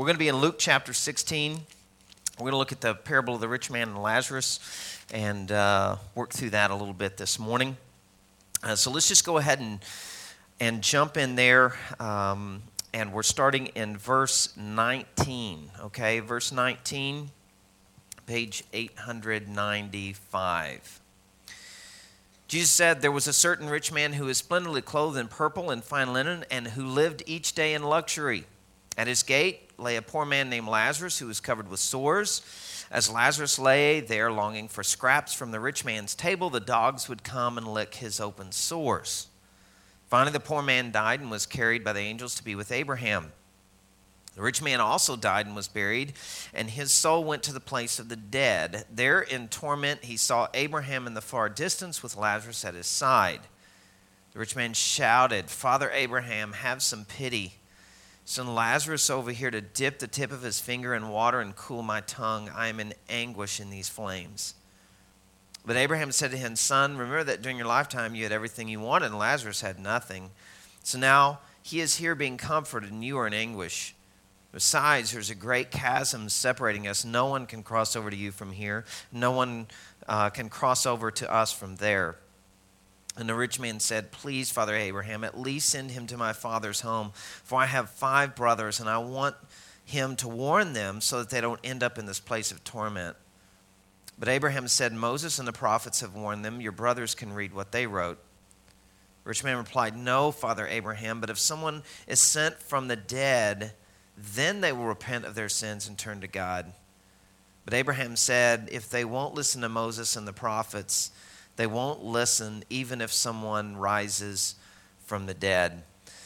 We're going to be in Luke chapter 16. We're going to look at the parable of the rich man and Lazarus and work through that a little bit this morning. So let's just go ahead and jump in there. And we're starting in verse 19, okay? Verse 19, page 895. Jesus said, "There was a certain rich man who was splendidly clothed in purple and fine linen, and who lived each day in luxury. At his gate lay a poor man named Lazarus, who was covered with sores. As Lazarus lay there longing for scraps from the rich man's table, the dogs would come and lick his open sores. Finally, the poor man died and was carried by the angels to be with Abraham. The rich man also died and was buried, and his soul went to the place of the dead. There in torment he saw Abraham in the far distance with Lazarus at his side. The rich man shouted, 'Father Abraham, have some pity. Send Lazarus over here to dip the tip of his finger in water and cool my tongue. I am in anguish in these flames.' But Abraham said to him, 'Son, remember that during your lifetime you had everything you wanted, and Lazarus had nothing. So now he is here being comforted, and you are in anguish. Besides, there's a great chasm separating us. No one can cross over to you from here. No one can cross over to us from there.' And the rich man said, 'Please, Father Abraham, at least send him to my father's home, for I have 5 brothers, and I want him to warn them so that they don't end up in this place of torment.' But Abraham said, 'Moses and the prophets have warned them. Your brothers can read what they wrote.' The rich man replied, 'No, Father Abraham, but if someone is sent from the dead, then they will repent of their sins and turn to God.' But Abraham said, 'If they won't listen to Moses and the prophets, they won't listen even if someone rises from the dead.'"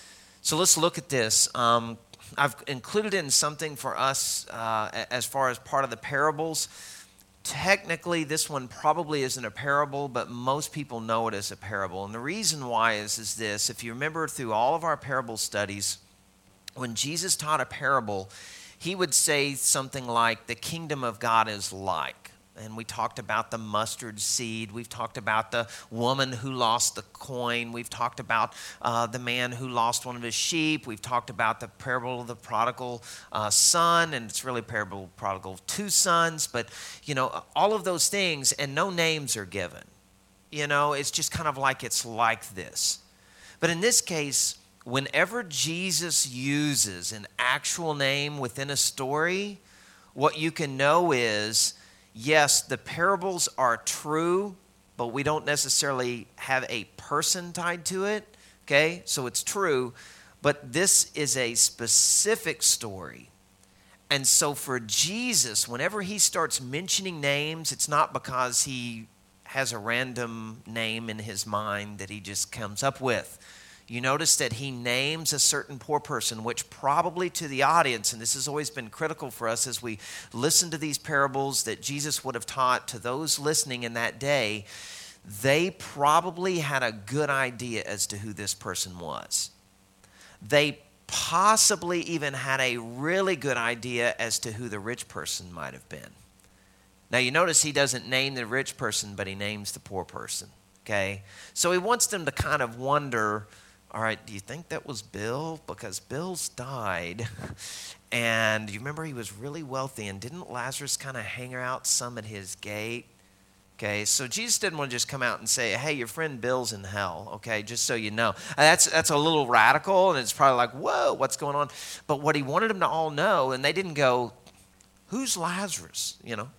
So let's look at this. I've included in something for us as far as part of the parables. Technically, this one probably isn't a parable, but most people know it as a parable. And the reason why is this. If you remember through all of our parable studies, when Jesus taught a parable, he would say something like, "The kingdom of God is like." And we talked about the mustard seed. We've talked about the woman who lost the coin. We've talked about the man who lost one of his sheep. We've talked about the parable of the prodigal son, and it's really parable of prodigal of 2 sons. But, all of those things, and no names are given. It's just kind of like it's like this. But in this case, whenever Jesus uses an actual name within a story, what you can know is, yes, the parables are true, but we don't necessarily have a person tied to it, okay? So it's true, but this is a specific story. And so for Jesus, whenever he starts mentioning names, it's not because he has a random name in his mind that he just comes up with. You notice that he names a certain poor person, which probably to the audience, and this has always been critical for us as we listen to these parables that Jesus would have taught to those listening in that day, they probably had a good idea as to who this person was. They possibly even had a really good idea as to who the rich person might have been. Now you notice he doesn't name the rich person, but he names the poor person, okay? So he wants them to kind of wonder, all right, do you think that was Bill? Because Bill's died. And you remember he was really wealthy. And didn't Lazarus kind of hang out some at his gate? Okay, so Jesus didn't want to just come out and say, "Hey, your friend Bill's in hell." Okay, just so you know. That's a little radical. And it's probably like, whoa, what's going on? But what he wanted them to all know, and they didn't go, "Who's Lazarus?"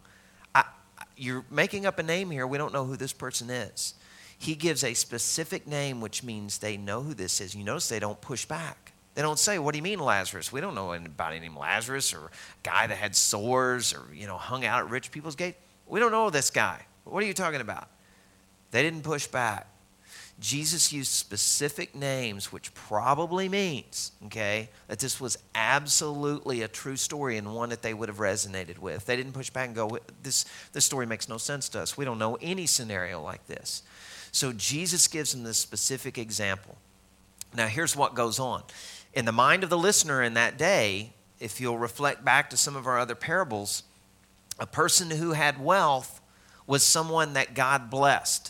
You're making up a name here. We don't know who this person is. He gives a specific name, which means they know who this is. You notice they don't push back. They don't say, "What do you mean, Lazarus? We don't know anybody named Lazarus, or a guy that had sores, or, hung out at rich people's gate. We don't know this guy. What are you talking about?" They didn't push back. Jesus used specific names, which probably means, okay, that this was absolutely a true story and one that they would have resonated with. They didn't push back and go, this story makes no sense to us. We don't know any scenario like this. So Jesus gives them this specific example. Now, here's what goes on. In the mind of the listener in that day, if you'll reflect back to some of our other parables, a person who had wealth was someone that God blessed.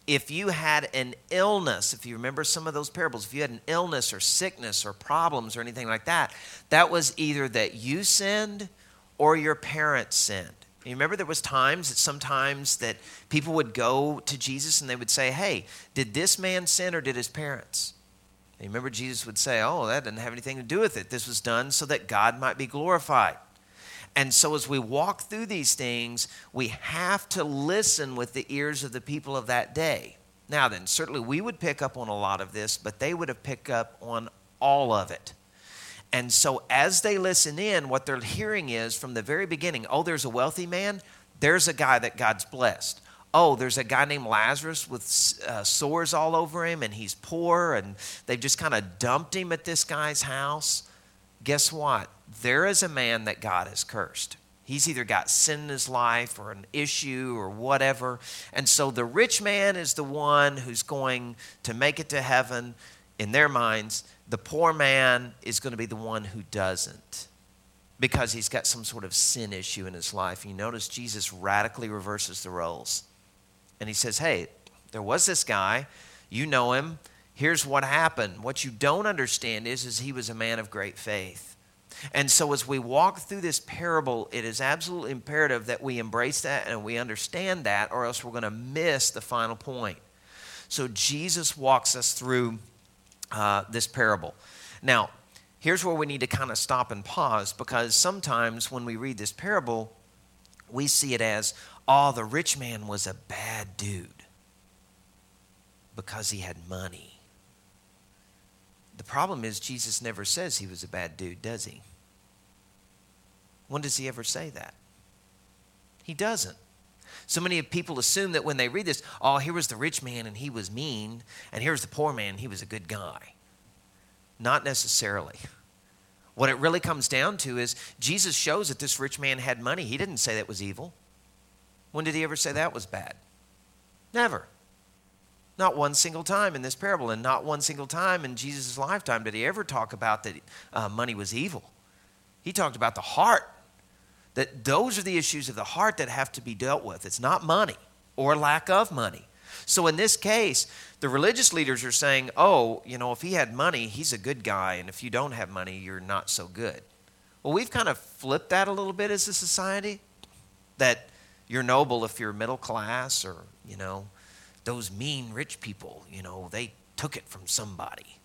if you had an illness, if you remember some of those parables, if you had an illness or sickness or problems or anything like that, that was either that you sinned or your parents sinned. You remember there was sometimes that people would go to Jesus and they would say, hey, did this man sin or did his parents? And you remember Jesus would say, oh, that didn't have anything to do with it. This was done so that God might be glorified. And so as we walk through these things, we have to listen with the ears of the people of that day. Now then, certainly we would pick up on a lot of this, but they would have picked up on all of it. And so as they listen in, what they're hearing is from the very beginning, oh, there's a wealthy man, there's a guy that God's blessed. Oh, there's a guy named Lazarus with sores all over him, and he's poor, and they've just kind of dumped him at this guy's house. Guess what? There is a man that God has cursed. He's either got sin in his life or an issue or whatever. And so the rich man is the one who's going to make it to heaven in their minds. The poor man is going to be the one who doesn't because he's got some sort of sin issue in his life. You notice Jesus radically reverses the roles. And he says, hey, there was this guy. You know him. Here's what happened. What you don't understand is he was a man of great faith. And so as we walk through this parable, it is absolutely imperative that we embrace that and we understand that, or else we're going to miss the final point. So Jesus walks us through this parable. Now, here's where we need to kind of stop and pause, because sometimes when we read this parable, we see it as, oh, the rich man was a bad dude because he had money. The problem is Jesus never says he was a bad dude, does he? When does he ever say that? He doesn't. So many people assume that when they read this, oh, here was the rich man and he was mean, and here's the poor man, he was a good guy. Not necessarily. What it really comes down to is Jesus shows that this rich man had money. He didn't say that was evil. When did he ever say that was bad? Never. Not one single time in this parable, and not one single time in Jesus' lifetime did he ever talk about that money was evil. He talked about the heart, that those are the issues of the heart that have to be dealt with. It's not money or lack of money. So in this case, the religious leaders are saying, oh, if he had money, he's a good guy, and if you don't have money, you're not so good. Well, we've kind of flipped that a little bit as a society, that you're noble if you're middle class, or, those mean rich people, they took it from somebody,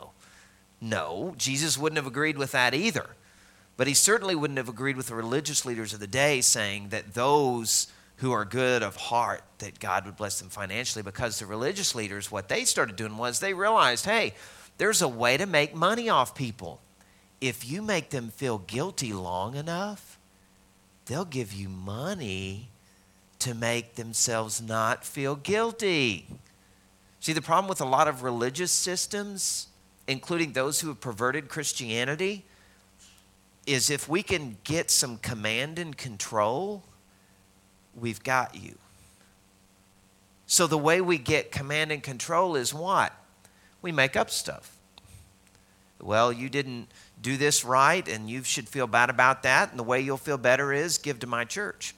No, Jesus wouldn't have agreed with that either. But he certainly wouldn't have agreed with the religious leaders of the day saying that those who are good of heart, that God would bless them financially, because the religious leaders, what they started doing was they realized, hey, there's a way to make money off people. If you make them feel guilty long enough, they'll give you money to make themselves not feel guilty. See, the problem with a lot of religious systems, including those who have perverted Christianity, is if we can get some command and control, we've got you. So the way we get command and control is what? We make up stuff. Well, you didn't do this right, and you should feel bad about that, and the way you'll feel better is give to my church.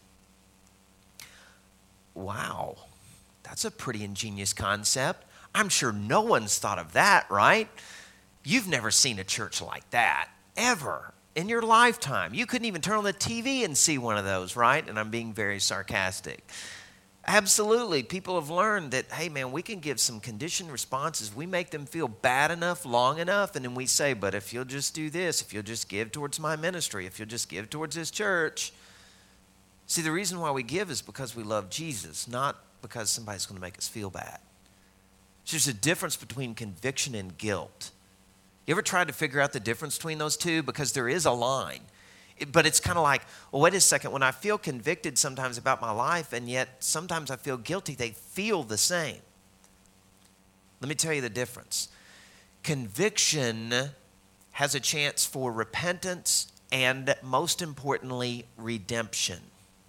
Wow, that's a pretty ingenious concept. I'm sure no one's thought of that, right? You've never seen a church like that, ever, in your lifetime. You couldn't even turn on the TV and see one of those, right? And I'm being very sarcastic. Absolutely, people have learned that, hey man, we can give some conditioned responses. We make them feel bad enough, long enough, and then we say, but if you'll just do this, if you'll just give towards my ministry, if you'll just give towards this church. See, the reason why we give is because we love Jesus, not because somebody's going to make us feel bad. So there's a difference between conviction and guilt. You ever tried to figure out the difference between those two? Because there is a line. But it's kind of like, well, wait a second. When I feel convicted sometimes about my life, and yet sometimes I feel guilty, they feel the same. Let me tell you the difference. Conviction has a chance for repentance and, most importantly, redemption.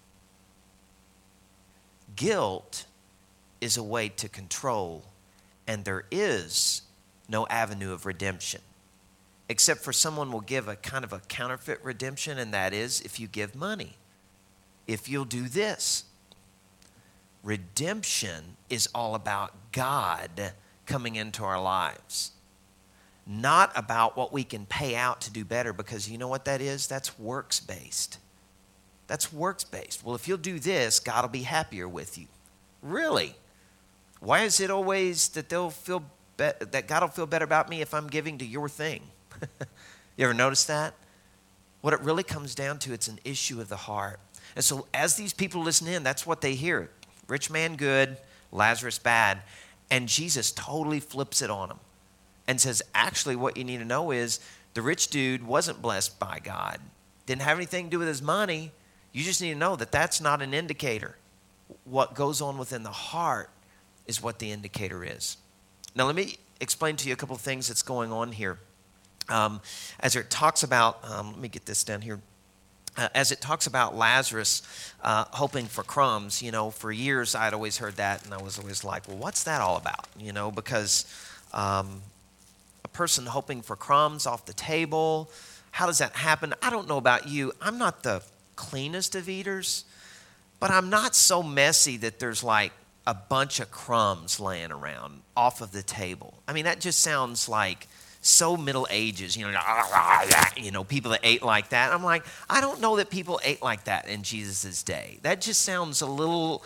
Guilt is a way to control, and there is no avenue of redemption, except for someone will give a kind of a counterfeit redemption, and that is if you give money, if you'll do this. Redemption is all about God coming into our lives, not about what we can pay out to do better, because you know what that is? That's works-based. That's works-based. Well, if you'll do this, God will be happier with you. Really? Why is it always that that God will feel better about me if I'm giving to your thing? You ever notice that? What it really comes down to, it's an issue of the heart. And so as these people listen in, that's what they hear. Rich man good, Lazarus bad. And Jesus totally flips it on them and says, actually, what you need to know is the rich dude wasn't blessed by God. Didn't have anything to do with his money. You just need to know that that's not an indicator. What goes on within the heart is what the indicator is. Now, let me explain to you a couple of things that's going on here. As it talks about, let me get this down here. As it talks about Lazarus hoping for crumbs, for years I'd always heard that, and I was always like, well, what's that all about? Because a person hoping for crumbs off the table, how does that happen? I don't know about you. I'm not the cleanest of eaters, but I'm not so messy that there's like a bunch of crumbs laying around off of the table. I mean, that just sounds like so Middle Ages, people that ate like that. I'm like, I don't know that people ate like that in Jesus' day. That just sounds a little,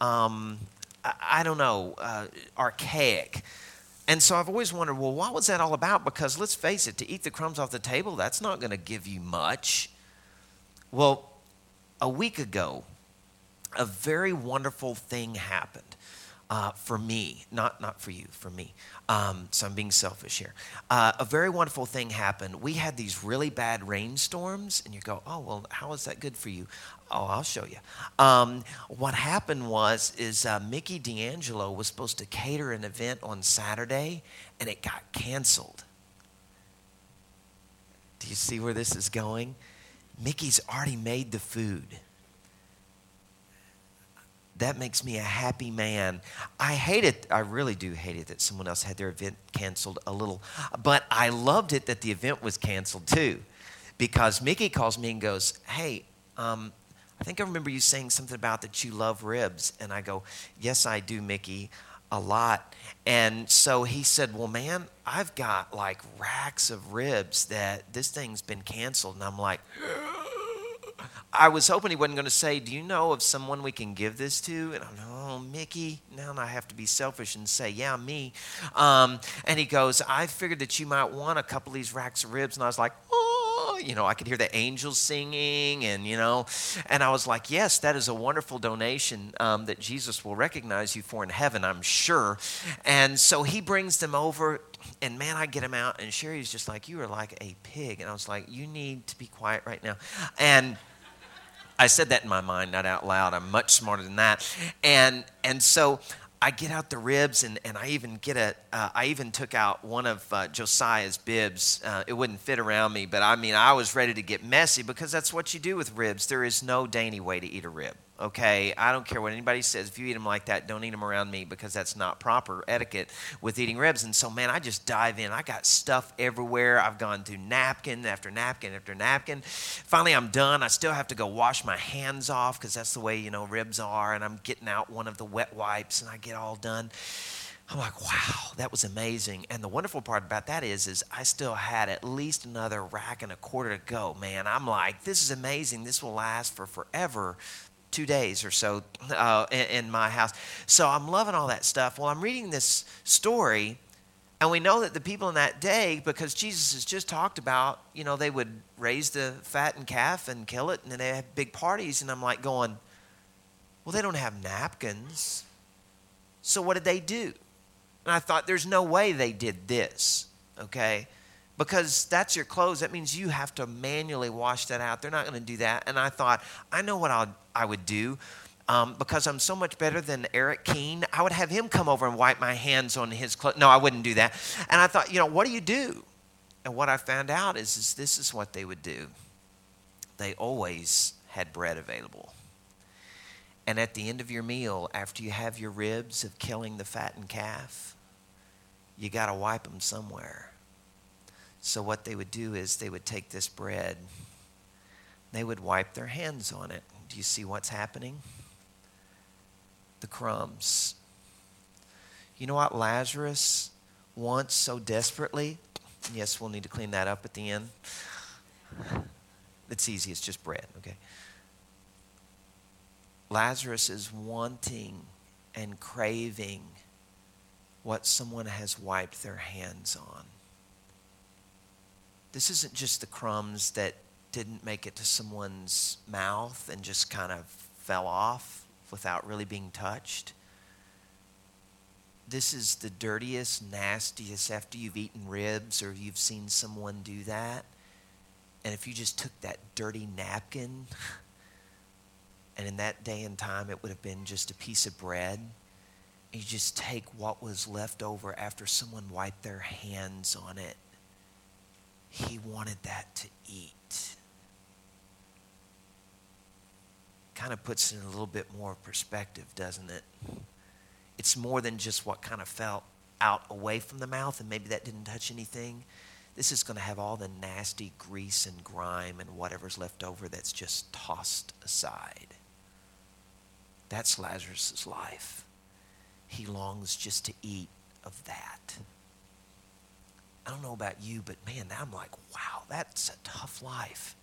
archaic. And so I've always wondered, well, what was that all about? Because let's face it, to eat the crumbs off the table, that's not going to give you much. Well, a week ago, a very wonderful thing happened. For me, not for you, for me. So I'm being selfish here. A very wonderful thing happened. We had these really bad rainstorms, and you go, oh, well, how is that good for you? Oh, I'll show you. What happened is Mickey D'Angelo was supposed to cater an event on Saturday, and it got canceled. Do you see where this is going? Mickey's already made the food. That makes me a happy man. I hate it. I really do hate it that someone else had their event canceled a little. But I loved it that the event was canceled too. Because Mickey calls me and goes, hey, I think I remember you saying something about that you love ribs. And I go, yes, I do, Mickey, a lot. And so he said, well, man, I've got like racks of ribs that this thing's been canceled. And I'm like, I was hoping he wasn't going to say, do you know of someone we can give this to? And I'm like, oh, Mickey, now I have to be selfish and say, yeah, me. And he goes, I figured that you might want a couple of these racks of ribs. And I was like, oh, I could hear the angels singing and I was like, yes, that is a wonderful donation that Jesus will recognize you for in heaven, I'm sure. And so he brings them over. And man, I get him out, and Sherry's just like, you are like a pig. And I was like, you need to be quiet right now. And I said that in my mind, not out loud. I'm much smarter than that. And so I get out the ribs, and I even I even took out one of Josiah's bibs. It wouldn't fit around me, but I was ready to get messy because that's what you do with ribs. There is no dainty way to eat a rib. Okay, I don't care what anybody says. If you eat them like that, don't eat them around me because that's not proper etiquette with eating ribs. And so, man, I just dive in. I got stuff everywhere. I've gone through napkin after napkin after napkin. Finally, I'm done. I still have to go wash my hands off because that's the way, ribs are. And I'm getting out one of the wet wipes, and I get all done. I'm like, wow, that was amazing. And the wonderful part about that is I still had at least another rack and a quarter to go, man. I'm like, this is amazing. This will last for forever. 2 days or so in my house. So I'm loving all that stuff. Well, I'm reading this story, and we know that the people in that day, because Jesus has just talked about, they would raise the fattened calf and kill it, and then they had big parties. And I'm like going, well, they don't have napkins. So what did they do? And I thought, there's no way they did this, okay? Because that's your clothes. That means you have to manually wash that out. They're not going to do that. And I thought, I know what I would do. Because I'm so much better than Eric Keene, I would have him come over and wipe my hands on his clothes. No, I wouldn't do that. And I thought, what do you do? And what I found out is this is what they would do. They always had bread available. And at the end of your meal, after you have your ribs of killing the fattened calf, you got to wipe them somewhere. So what they would do is they would take this bread, they would wipe their hands on it. Do you see what's happening? the crumbs. You know what Lazarus wants so desperately? Yes, we'll need to clean that up at the end. It's easy, it's just bread, okay? Lazarus is wanting and craving what someone has wiped their hands on. This isn't just the crumbs that didn't make it to someone's mouth and just kind of fell off without really being touched. This is the dirtiest, nastiest, after you've eaten ribs or you've seen someone do that. And if you just took that dirty napkin, and in that day and time it would have been just a piece of bread, and you just take what was left over after someone wiped their hands on it. He wanted that to eat. Kind of puts it in a little bit more perspective, doesn't it? It's more than just what kind of fell out away from the mouth and maybe that didn't touch anything. This is going to have all the nasty grease and grime and whatever's left over that's just tossed aside. That's Lazarus' life. He longs just to eat of that. I don't know about you, but man, I'm like, wow, that's a tough life.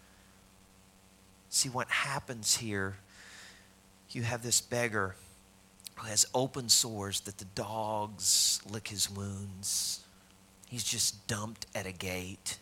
See, what happens here, you have this beggar who has open sores that the dogs lick his wounds. He's just dumped at a gate.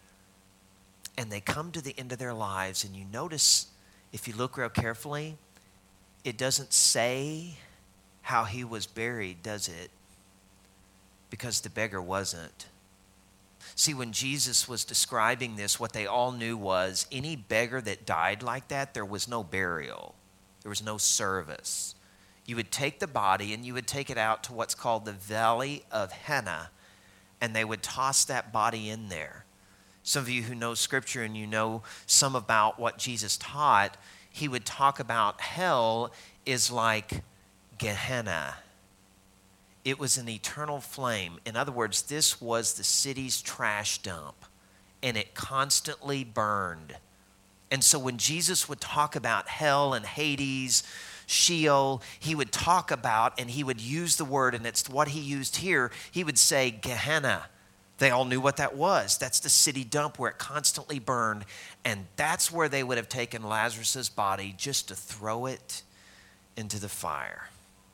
And they come to the end of their lives, and you notice, if you look real carefully, it doesn't say how he was buried, does it? Because the beggar wasn't. See, when Jesus was describing this, what they all knew was any beggar that died like that, there was no burial. There was no service. You would take the body and you would take it out to what's called the Valley of Henna, and they would toss that body in there. Some of you who know Scripture and you know some about what Jesus taught, he would talk about hell is like Gehenna. It was an eternal flame. In other words, this was the city's trash dump, and it constantly burned. And so when Jesus would talk about hell and Hades, Sheol, he would talk about, and he would use the word, and it's what he used here, he would say Gehenna. They all knew what that was. That's the city dump where it constantly burned, and that's where they would have taken Lazarus' body just to throw it into the fire.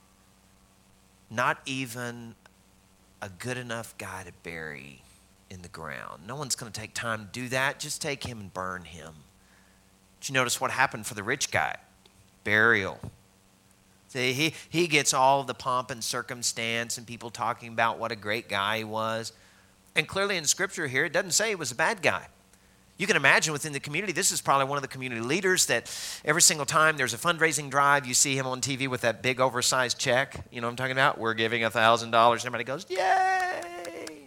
Not even a good enough guy to bury in the ground. No one's going to take time to do that. Just take him and burn him. Did you notice what happened for the rich guy? Burial. See, he gets all the pomp and circumstance and people talking about what a great guy he was. And clearly in Scripture here, it doesn't say he was a bad guy. You can imagine within the community, this is probably one of the community leaders that every single time there's a fundraising drive, you see him on TV with that big oversized check. You know what I'm talking about? We're giving $1,000. Everybody goes, yay!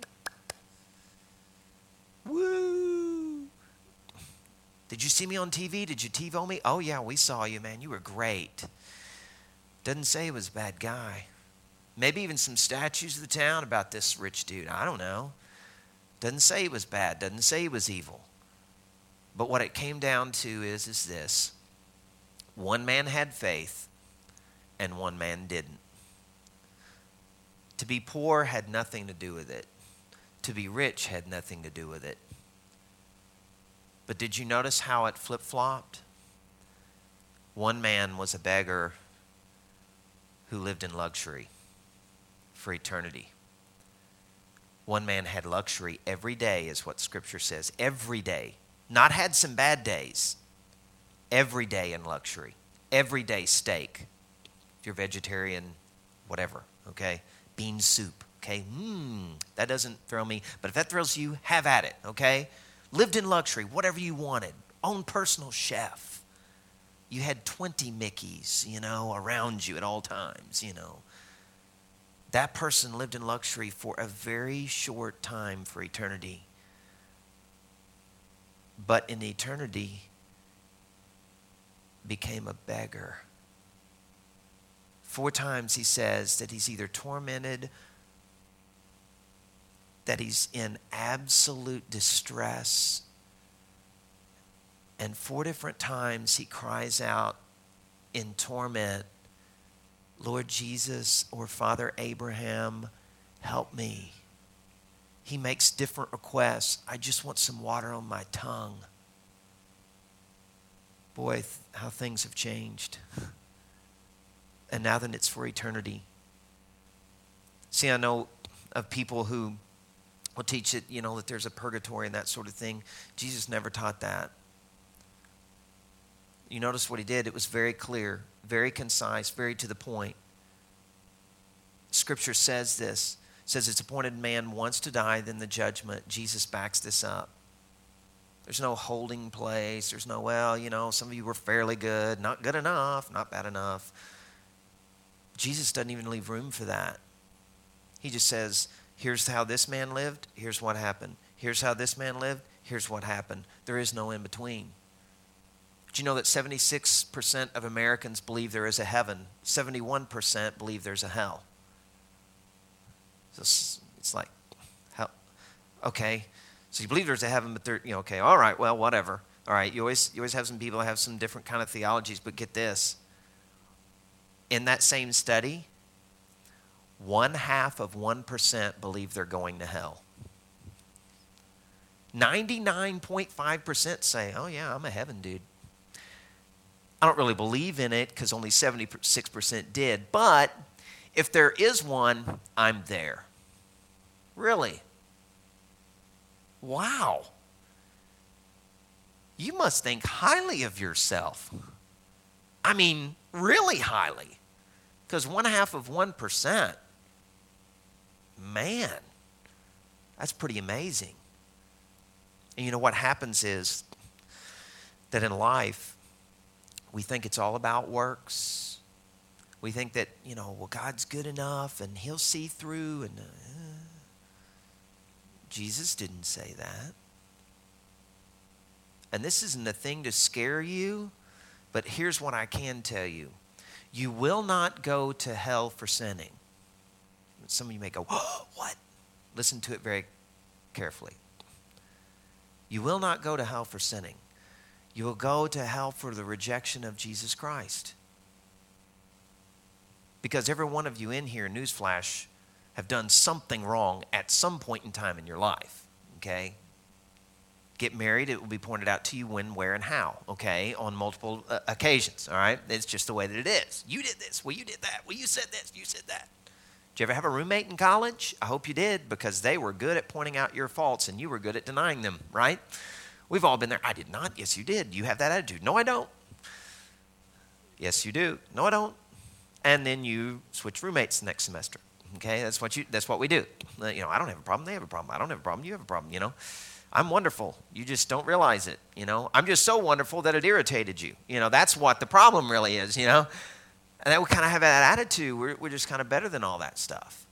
Woo! Did you see me on TV? Did you TiVo me? Oh yeah, we saw you, man. You were great. Doesn't say he was a bad guy. Maybe even some statues of the town about this rich dude. I don't know. Doesn't say he was bad. Doesn't say he was evil. But what it came down to is this. One man had faith and one man didn't. To be poor had nothing to do with it. To be rich had nothing to do with it. But did you notice how it flip-flopped? One man was a beggar who lived in luxury for eternity. One man had luxury every day, is what Scripture says. Every day. Not had some bad days. Every day in luxury. Every day steak. If you're vegetarian, whatever, okay? Bean soup, okay? That doesn't thrill me. But if that thrills you, have at it, okay? Lived in luxury, whatever you wanted. Own personal chef. You had 20 Mickeys, around you at all times, That person lived in luxury for a very short time for eternity. But in eternity, became a beggar. 4 times he says that he's either tormented, that he's in absolute distress, and 4 different times he cries out in torment, Lord Jesus or Father Abraham, help me. He makes different requests. I just want some water on my tongue. Boy, how things have changed. And now then it's for eternity. See, I know of people who will teach it, that there's a purgatory and that sort of thing. Jesus never taught that. You notice what he did? It was very clear, very concise, very to the point. Scripture says this. It says it's appointed man once to die, then the judgment. Jesus backs this up. There's no holding place. There's no, some of you were fairly good, not good enough, not bad enough. Jesus doesn't even leave room for that. He just says, here's how this man lived, here's what happened. Here's how this man lived, here's what happened. There is no in between. Do you know that 76% of Americans believe there is a heaven? 71% believe there's a hell. So it's like, how? Okay, so you believe there's a heaven, but okay, all right, well, whatever. All right, you always have some people that have some different kind of theologies, but get this. In that same study, 0.5% believe they're going to hell. 99.5% say, oh yeah, I'm a heaven dude. I don't really believe in it because only 76% did. But if there is one, I'm there. Really? Wow. You must think highly of yourself. I mean, really highly. Because 0.5%, man, that's pretty amazing. And you know what happens is that in life, we think it's all about works. We think that, God's good enough and he'll see through. And Jesus didn't say that. And this isn't a thing to scare you, but here's what I can tell you. You will not go to hell for sinning. Some of you may go, oh, what? Listen to it very carefully. You will not go to hell for sinning. You will go to hell for the rejection of Jesus Christ. Because every one of you in here, newsflash, have done something wrong at some point in time in your life, okay? Get married, it will be pointed out to you when, where, and how, okay, on multiple occasions, all right? It's just the way that it is. You did this. Well, you did that. Well, you said this. You said that. Did you ever have a roommate in college? I hope you did, because they were good at pointing out your faults and you were good at denying them, right? We've all been there. I did not. Yes, you did. You have that attitude. No, I don't. Yes, you do. No, I don't. And then you switch roommates next semester, okay? That's what we do. I don't have a problem. They have a problem. I don't have a problem. You have a problem, I'm wonderful. You just don't realize it, I'm just so wonderful that it irritated you. That's what the problem really is, And that we kind of have that attitude. We're just kind of better than all that stuff.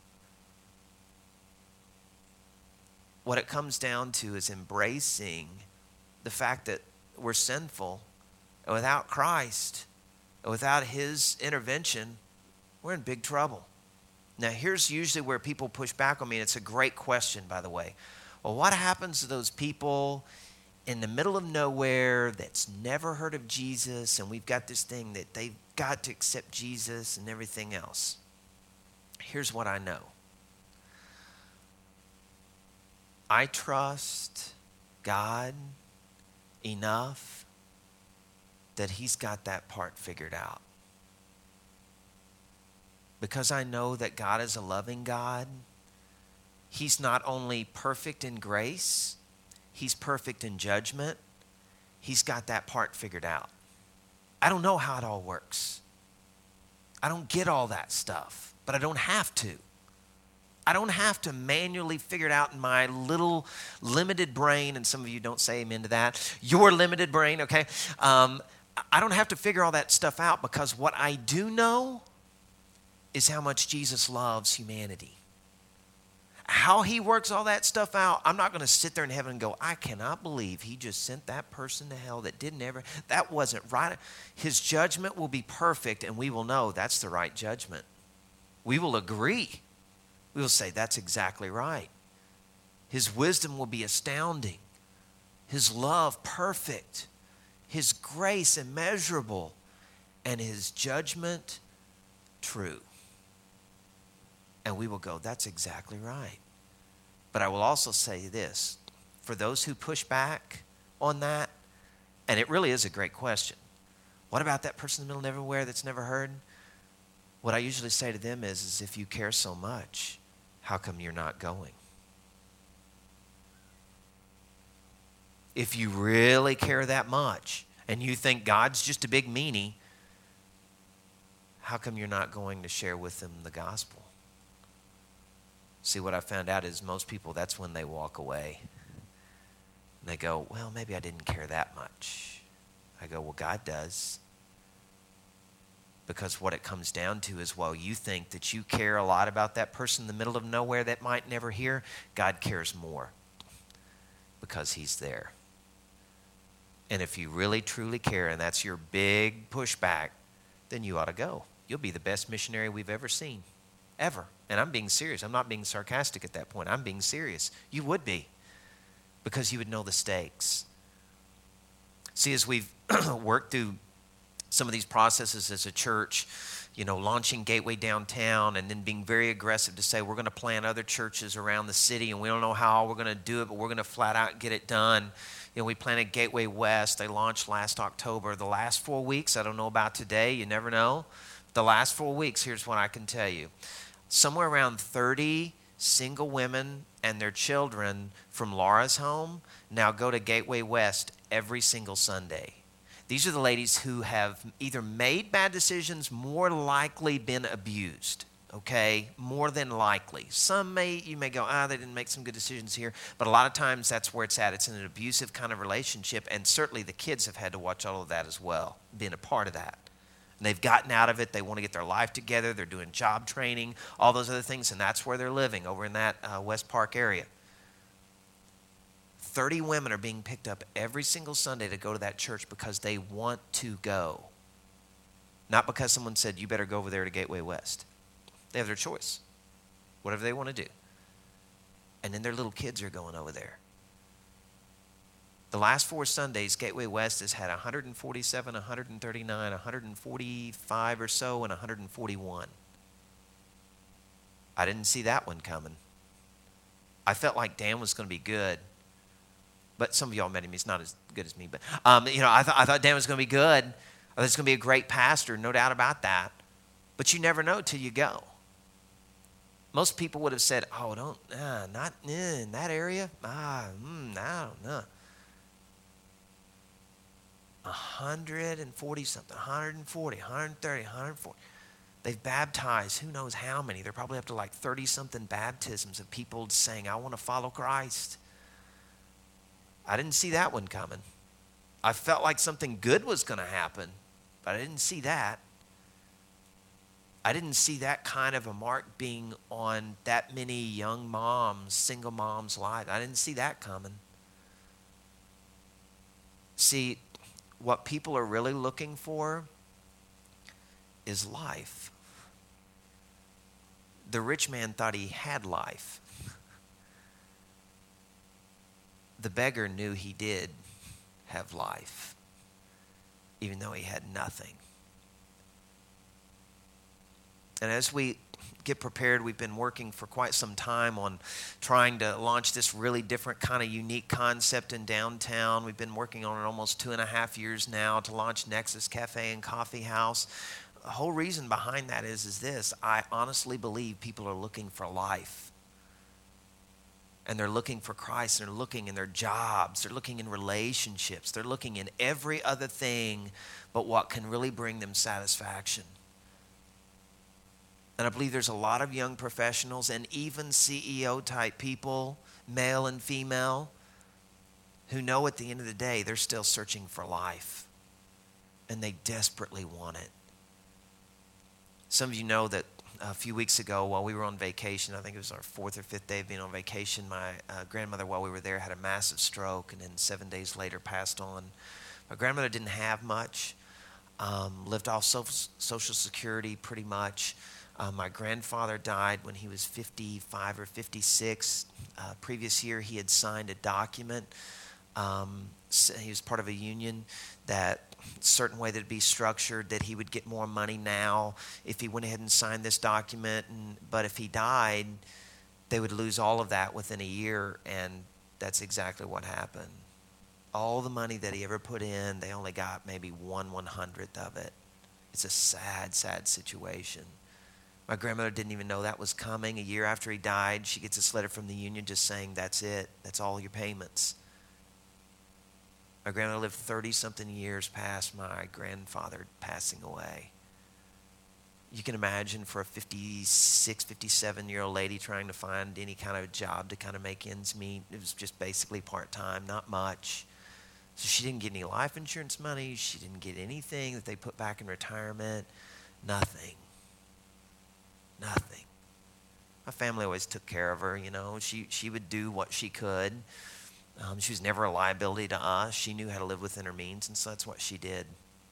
What it comes down to is embracing the fact that we're sinful, and without Christ, and without his intervention, we're in big trouble. Now, here's usually where people push back on me, and it's a great question, by the way. Well, what happens to those people in the middle of nowhere that's never heard of Jesus, and we've got this thing that they've got to accept Jesus and everything else? Here's what I know. I trust God enough that he's got that part figured out. Because I know that God is a loving God. He's not only perfect in grace, he's perfect in judgment. He's got that part figured out. I don't know how it all works. I don't get all that stuff, but I don't have to. I don't have to manually figure it out in my little limited brain, and some of you don't say amen to that. Your limited brain, okay? I don't have to figure all that stuff out, because what I do know is how much Jesus loves humanity. How he works all that stuff out, I'm not going to sit there in heaven and go, I cannot believe he just sent that person to hell that wasn't right. His judgment will be perfect, and we will know that's the right judgment. We will agree. We will say that's exactly right. His wisdom will be astounding. His love perfect. His grace immeasurable. And his judgment true. And we will go, that's exactly right. But I will also say this, for those who push back on that, and it really is a great question. What about that person in the middle of nowhere that's never heard? What I usually say to them is if you care so much, how come you're not going? If you really care that much and you think God's just a big meanie, how come you're not going to share with them the gospel? See, what I found out is most people, that's when they walk away. And they go, well, maybe I didn't care that much. I go, well, God does. Because what it comes down to is while you think that you care a lot about that person in the middle of nowhere that might never hear, God cares more because he's there. And if you really, truly care, and that's your big pushback, then you ought to go. You'll be the best missionary we've ever seen, ever. And I'm being serious. I'm not being sarcastic at that point. I'm being serious. You would be, because you would know the stakes. See, as we've worked through some of these processes as a church, launching Gateway Downtown and then being very aggressive to say we're going to plant other churches around the city and we don't know how we're going to do it, but we're going to flat out get it done. We planted Gateway West. They launched last October. The last 4 weeks, I don't know about today. You never know. The last 4 weeks, here's what I can tell you. Somewhere around 30 single women and their children from Laura's home now go to Gateway West every single Sunday. These are the ladies who have either made bad decisions, more likely been abused, okay? More than likely. You may go, they didn't make some good decisions here. But a lot of times that's where it's at. It's in an abusive kind of relationship. And certainly the kids have had to watch all of that as well, being a part of that. And they've gotten out of it. They want to get their life together. They're doing job training, all those other things. And that's where they're living, over in that West Park area. 30 women are being picked up every single Sunday to go to that church because they want to go. Not because someone said, you better go over there to Gateway West. They have their choice, whatever they want to do. And then their little kids are going over there. The last 4 Sundays, Gateway West has had 147, 139, 145 or so, and 141. I didn't see that one coming. I felt like Dan was going to be good. But some of y'all met him. He's not as good as me. But, I thought Dan was going to be good. I thought he's going to be a great pastor, no doubt about that. But you never know till you go. Most people would have said, not in that area. I don't know. 140 something, 140, 130, 140. They've baptized who knows how many. They're probably up to like 30 something baptisms of people saying, I want to follow Christ. I didn't see that one coming. I felt like something good was going to happen, but I didn't see that. I didn't see that kind of a mark being on that many young moms, single moms' lives. I didn't see that coming. See, what people are really looking for is life. The rich man thought he had life. The beggar knew he did have life, even though he had nothing. And as we get prepared, we've been working for quite some time on trying to launch this really different kind of unique concept in downtown. We've been working on it almost 2.5 years now to launch Nexus Cafe and Coffee House. The whole reason behind that is this. I honestly believe people are looking for life. And they're looking for Christ, and they're looking in their jobs, they're looking in relationships, they're looking in every other thing but what can really bring them satisfaction. And I believe there's a lot of young professionals and even CEO type people, male and female, who know at the end of the day they're still searching for life. And they desperately want it. Some of you know that a few weeks ago while we were on vacation, I think it was our 4th or 5th day of being on vacation, my grandmother, while we were there, had a massive stroke and then 7 days later passed on. My grandmother didn't have much, lived off Social Security pretty much. My grandfather died when he was 55 or 56. Previous year he had signed a document He was part of a union that certain way that it'd be structured, that he would get more money now if he went ahead and signed this document. But if he died, they would lose all of that within a year, and that's exactly what happened. All the money that he ever put in, they only got maybe 1/100th of it. It's a sad, sad situation. My grandmother didn't even know that was coming. A year after he died, she gets this letter from the union just saying, that's it. That's all your payments. My grandmother lived 30-something years past my grandfather passing away. You can imagine for a 56, 57-year-old lady trying to find any kind of job to kind of make ends meet. It was just basically part-time, not much. So she didn't get any life insurance money. She didn't get anything that they put back in retirement. Nothing. Nothing. My family always took care of her, you know. She would do what she could. She was never a liability to us. She knew how to live within her means, and so that's what she did.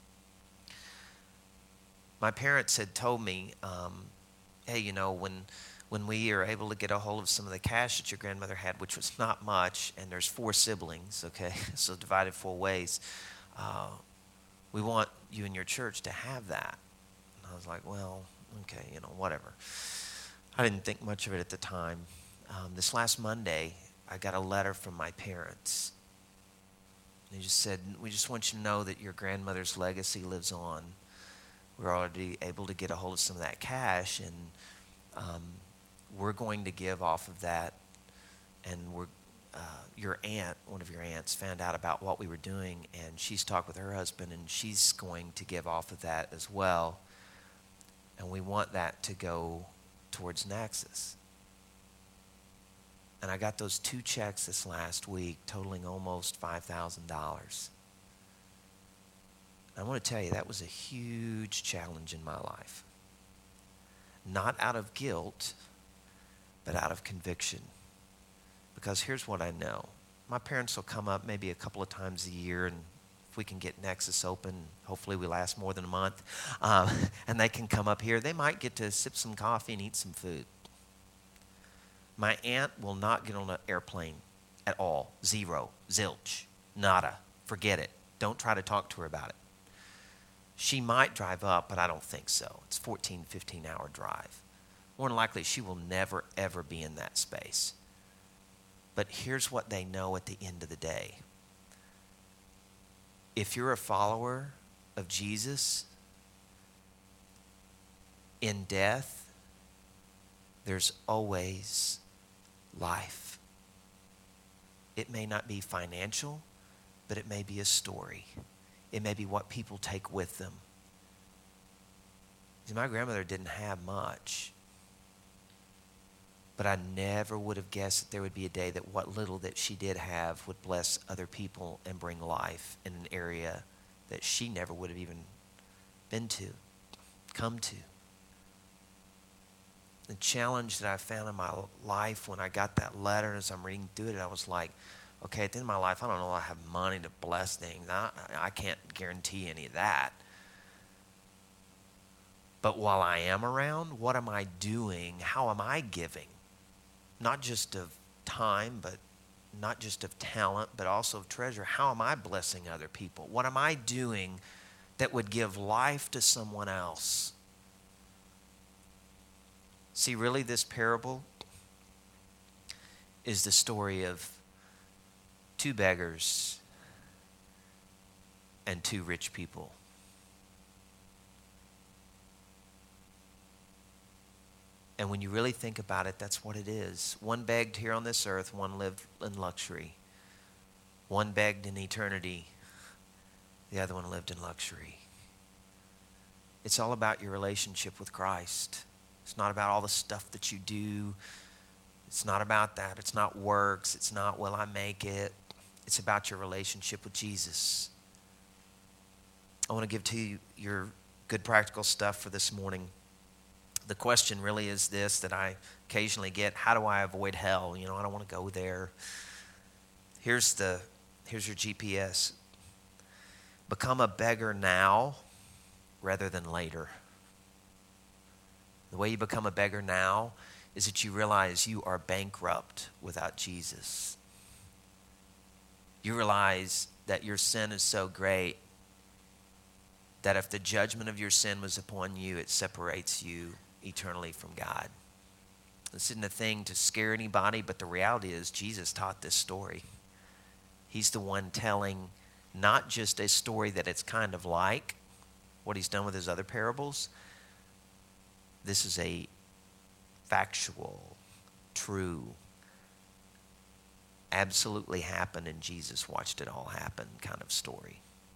My parents had told me, hey, you know, when we are able to get a hold of some of the cash that your grandmother had, which was not much, and there's 4 siblings, okay, so divided 4 ways, we want you and your church to have that. And I was like, well, okay, you know, whatever. I didn't think much of it at the time. This last Monday, I got a letter from my parents. They just said, we just want you to know that your grandmother's legacy lives on. We're already able to get a hold of some of that cash, and we're going to give off of that. And your aunt, one of your aunts, found out about what we were doing, and she's talked with her husband, and she's going to give off of that as well. And we want that to go towards Nexus. And I got those 2 checks this last week, totaling almost $5,000. I want to tell you, that was a huge challenge in my life. Not out of guilt, but out of conviction. Because here's what I know. My parents will come up maybe a couple of times a year, and if we can get Nexus open, hopefully we last more than a month, and they can come up here, they might get to sip some coffee and eat some food. My aunt will not get on an airplane at all. Zero. Zilch. Nada. Forget it. Don't try to talk to her about it. She might drive up, but I don't think so. It's a 14, 15-hour drive. More than likely, she will never, ever be in that space. But here's what they know at the end of the day. If you're a follower of Jesus, in death, there's always life. It may not be financial, but it may be a story. It may be what people take with them. See, my grandmother didn't have much, but I never would have guessed that there would be a day that what little that she did have would bless other people and bring life in an area that she never would have even been to, come to. The challenge that I found in my life when I got that letter, and as I'm reading through it, I was like, okay, at the end of my life, I don't know if I have money to bless things. I can't guarantee any of that. But while I am around, what am I doing? How am I giving? Not just of time, but not just of talent, but also of treasure. How am I blessing other people? What am I doing that would give life to someone else? See, really, this parable is the story of 2 beggars and 2 rich people. And when you really think about it, that's what it is. One begged here on this earth, one lived in luxury. One begged in eternity, the other one lived in luxury. It's all about your relationship with Christ. It's not about all the stuff that you do. It's not about that. It's not works. It's not, will I make it? It's about your relationship with Jesus. I want to give to you your good practical stuff for this morning. The question really is this that I occasionally get: how do I avoid hell? You know, I don't want to go there. Here's your GPS. Become a beggar now rather than later. The way you become a beggar now is that you realize you are bankrupt without Jesus. You realize that your sin is so great that if the judgment of your sin was upon you, it separates you eternally from God. This isn't a thing to scare anybody, but the reality is Jesus taught this story. He's the one telling not just a story that it's kind of like what he's done with his other parables. This is a factual, true, absolutely happened and Jesus watched it all happen kind of story.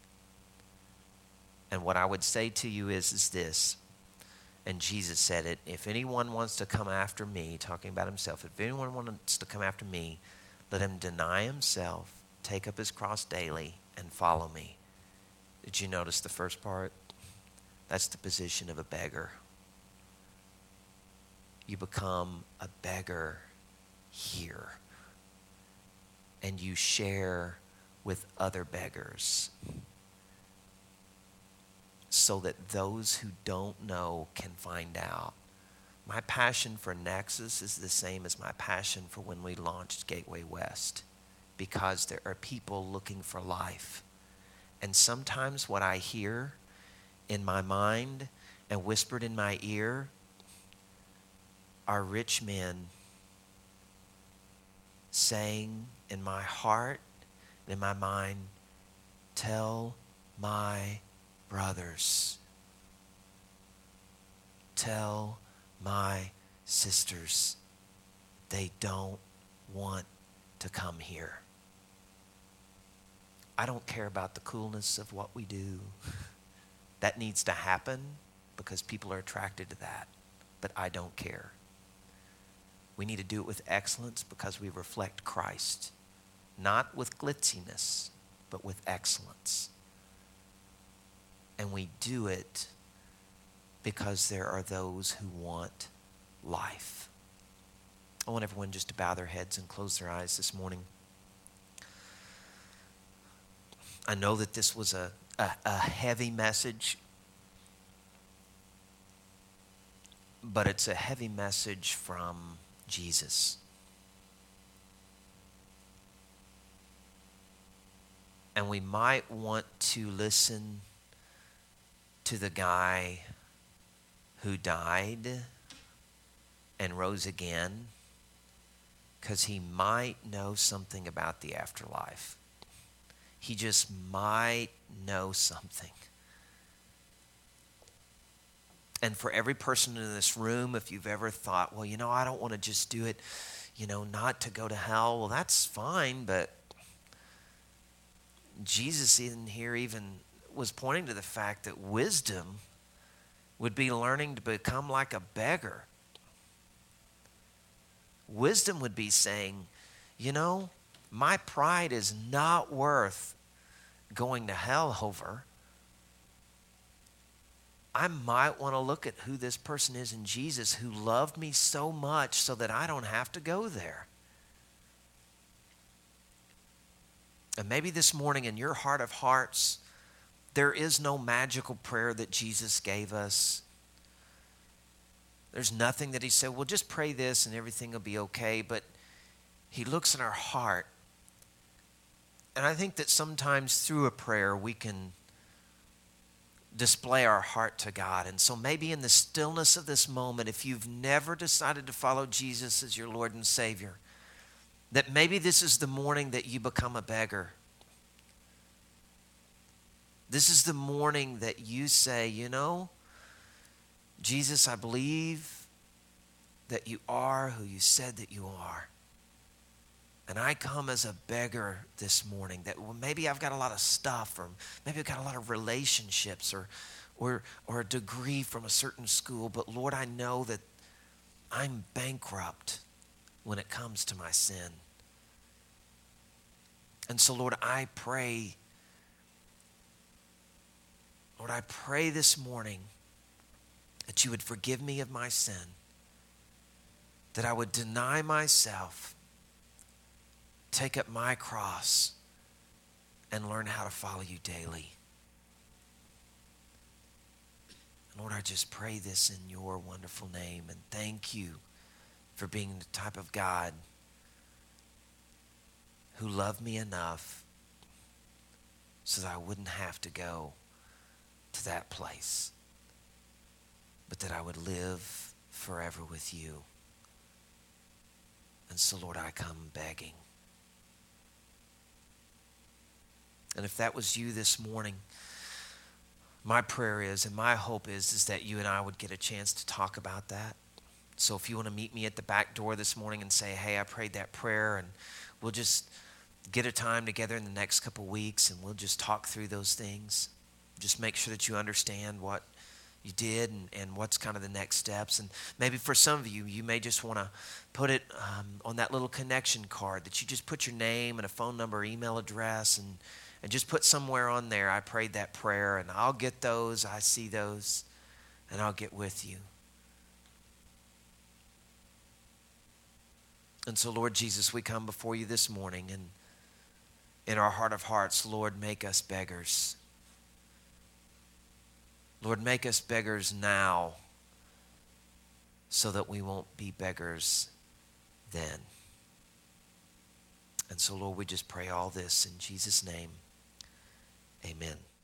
And what I would say to you is this, and Jesus said it, if anyone wants to come after me, talking about himself, if anyone wants to come after me, let him deny himself, take up his cross daily, and follow me. Did you notice the first part? That's the position of a beggar. You become a beggar here. And you share with other beggars so that those who don't know can find out. My passion for Nexus is the same as my passion for when we launched Gateway West, because there are people looking for life. And sometimes what I hear in my mind and whispered in my ear are rich men saying in my heart and in my mind, tell my brothers, tell my sisters, they don't want to come here. I don't care about the coolness of what we do. That needs to happen because people are attracted to that, but I don't care. We need to do it with excellence because we reflect Christ, not with glitziness, but with excellence. And we do it because there are those who want life. I want everyone just to bow their heads and close their eyes this morning. I know that this was a heavy message, but it's a heavy message from Jesus. And we might want to listen to the guy who died and rose again, because he might know something about the afterlife. He just might know something. And for every person in this room, if you've ever thought, well, I don't want to just do it, not to go to hell, well, that's fine, but Jesus in here even was pointing to the fact that wisdom would be learning to become like a beggar. Wisdom would be saying, my pride is not worth going to hell over. I might want to look at who this person is in Jesus who loved me so much so that I don't have to go there. And maybe this morning in your heart of hearts, there is no magical prayer that Jesus gave us. There's nothing that he said, well, just pray this and everything will be okay. But he looks in our heart. And I think that sometimes through a prayer we can display our heart to God. And so maybe in the stillness of this moment, if you've never decided to follow Jesus as your Lord and Savior, that maybe this is the morning that you become a beggar. This is the morning that you say, Jesus, I believe that you are who you said that you are. And I come as a beggar this morning that maybe I've got a lot of stuff, or maybe I've got a lot of relationships or a degree from a certain school. But Lord, I know that I'm bankrupt when it comes to my sin. And so, Lord, I pray this morning that you would forgive me of my sin, that I would deny myself, take up my cross, and learn how to follow you daily. And Lord, I just pray this in your wonderful name, and thank you for being the type of God who loved me enough so that I wouldn't have to go to that place, but that I would live forever with you. And so, Lord, I come begging. And if that was you this morning, my prayer is, and my hope is that you and I would get a chance to talk about that. So if you want to meet me at the back door this morning and say, hey, I prayed that prayer, and we'll just get a time together in the next couple weeks and we'll just talk through those things. Just make sure that you understand what you did and what's kind of the next steps. And maybe for some of you, you may just want to put it on that little connection card, that you just put your name and a phone number, email address, and just put somewhere on there, I prayed that prayer, and I'll get those, I see those, and I'll get with you. And so, Lord Jesus, we come before you this morning, and in our heart of hearts, Lord, make us beggars. Lord, make us beggars now so that we won't be beggars then. And so, Lord, we just pray all this in Jesus' name. Amen.